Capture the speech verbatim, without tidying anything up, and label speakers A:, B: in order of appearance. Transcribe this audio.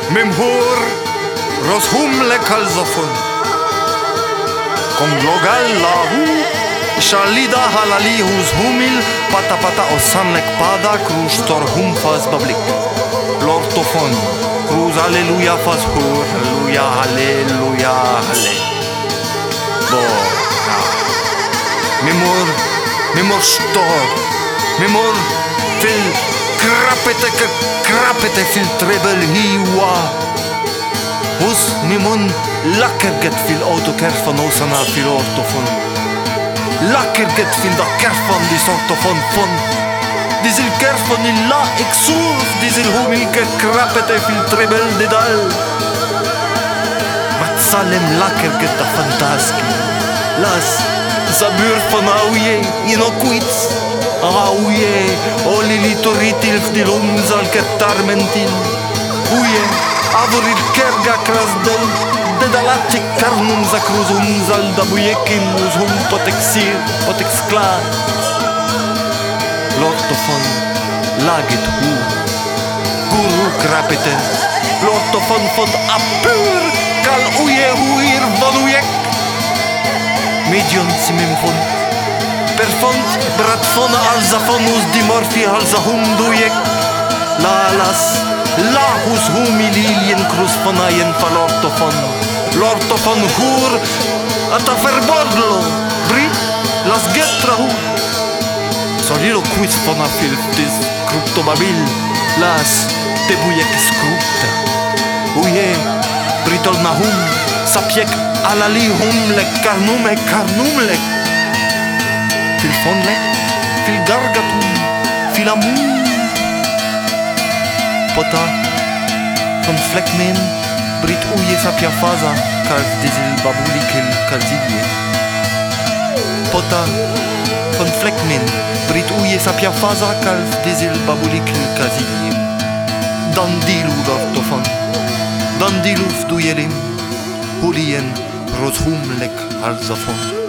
A: Memhur rozhumle kalzofon Konglogal lahu Shalida halali hus humil Pata pata osanlek pada Cruz torhum faz bablik Lortofon Cruz aleluya faz hur Aleluya aleluya ale Bo Memor Memor stor Memor Fil Krapete krapete fil trebel hiwa Hus mimon lakkerget fil autokerfan osana fil ortofon Lakkerget fil da kerfan dis ortofon fon Disil kerfan illa exurf Disil humilke krapete fil trebel dedal Matsalem lakkerget da fantaski Las Zabur van auye inoquits Auye, oli litoritil fdilum zal kettarmentin Uye, avorir kerga krasdol Dedalace carnum za cruzum zal dabuyekim Uzhum potexir, potexclar Lortofon, laget hu Guru krapete Lortofon fod apur Kal uye huir vanuyek Medion simim fond Perfont bratfona alzafonus dimorfi alzahundujek Lalas lahus humililien crusfonaien falortofon Lortofon hur ataferbodlo Brit las getrahu Solilo quis fona filtis cryptobabil Las tebujek scrupta Uye britol nahum sapiek alali humlek carnumlek carnumlek Fil fonlek, fil gargatum, fil amour Pota, von flekmen, brit uye sapia faza Kalz disil babulikel kalzidie Pota, von flekmen, brit uye sapia faza Kalz disil babulikel kalzidie Dandilu lortofon, dandilu fduyelim Hulien rozhumlek alzafon